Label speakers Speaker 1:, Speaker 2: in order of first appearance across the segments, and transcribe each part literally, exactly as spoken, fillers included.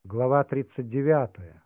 Speaker 1: Глава тридцать девятая.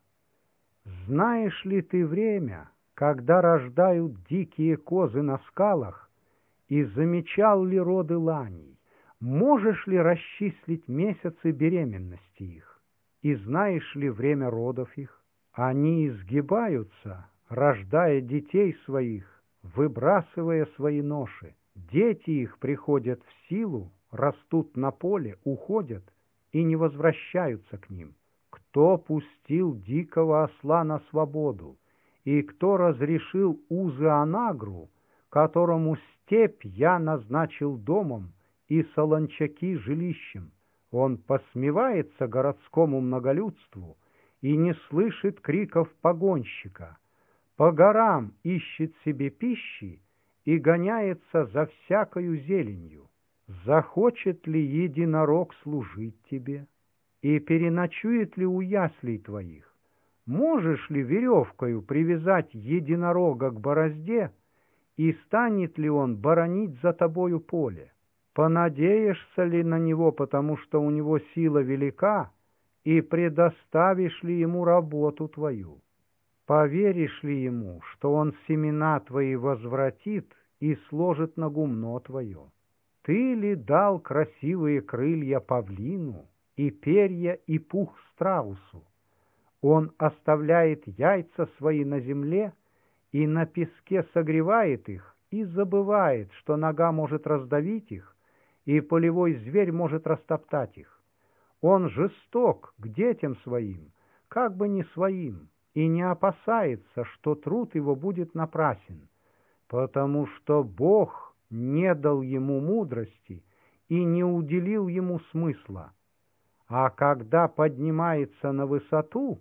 Speaker 1: Знаешь ли ты время, когда рождают дикие козы на скалах, и замечал ли роды ланей? Можешь ли расчислить месяцы беременности их? И знаешь ли время родов их? Они изгибаются, рождая детей своих, выбрасывая свои ноши. Дети их приходят в силу, растут на поле, уходят и не возвращаются к ним. Кто пустил дикого осла на свободу, и кто разрешил узы Анагру, которому степь я назначил домом и солончаки жилищем? Он посмевается городскому многолюдству и не слышит криков погонщика, по горам ищет себе пищи и гоняется за всякою зеленью. Захочет ли единорог служить тебе? И переночует ли у яслей твоих? Можешь ли веревкою привязать единорога к борозде, и станет ли он боронить за тобою поле? Понадеешься ли на него, потому что у него сила велика, и предоставишь ли ему работу твою? Поверишь ли ему, что он семена твои возвратит и сложит на гумно твое? Ты ли дал красивые крылья павлину, и перья, и пух страусу? Он оставляет яйца свои на земле и на песке согревает их, и забывает, что нога может раздавить их, и полевой зверь может растоптать их. Он жесток к детям своим, как бы не своим, и не опасается, что труд его будет напрасен, потому что Бог не дал ему мудрости и не уделил ему смысла. А когда поднимается на высоту,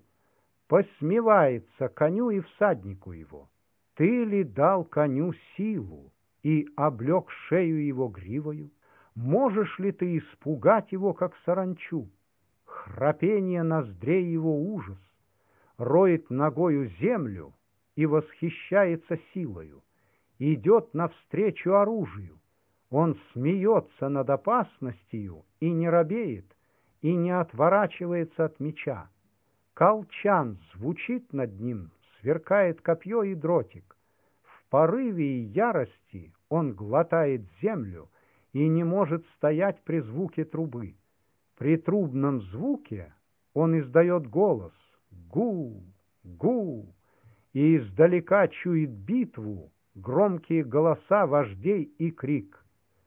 Speaker 1: посмевается коню и всаднику его. Ты ли дал коню силу и облег шею его гривою? Можешь ли ты испугать его, как саранчу? Храпение ноздрей его ужас, роет ногою землю и восхищается силою, идет навстречу оружию. Он смеется над опасностью и не робеет, и не отворачивается от меча. Колчан звучит над ним, сверкает копье и дротик. В порыве и ярости он глотает землю и не может стоять при звуке трубы. При трубном звуке он издает голос «гу, гу», и издалека чует битву, громкие голоса вождей и крик.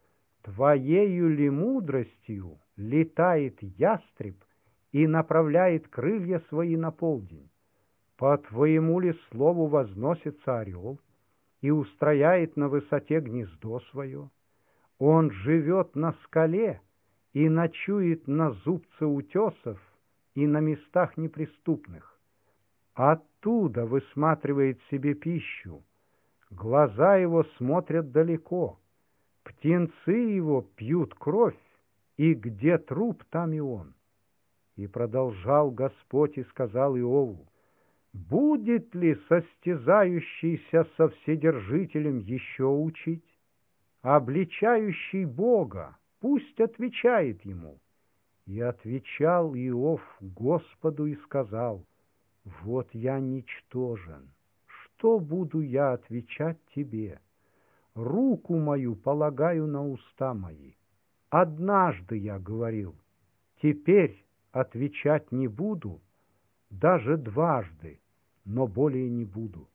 Speaker 1: Твоею ли мудростью летает ястреб и направляет крылья свои на полдень? По твоему ли слову возносится орел и устрояет на высоте гнездо свое? Он живет на скале и ночует на зубце утесов и на местах неприступных. Оттуда высматривает себе пищу, глаза его смотрят далеко, птенцы его пьют кровь, и где труп, там и он. И продолжал Господь и сказал Иову: будет ли состязающийся со Вседержителем еще учить? Обличающий Бога пусть отвечает ему. И отвечал Иов Господу и сказал: вот я ничтожен, что буду я отвечать тебе? Руку мою полагаю на уста мои. Однажды я говорил, теперь отвечать не буду, даже дважды, но более не буду.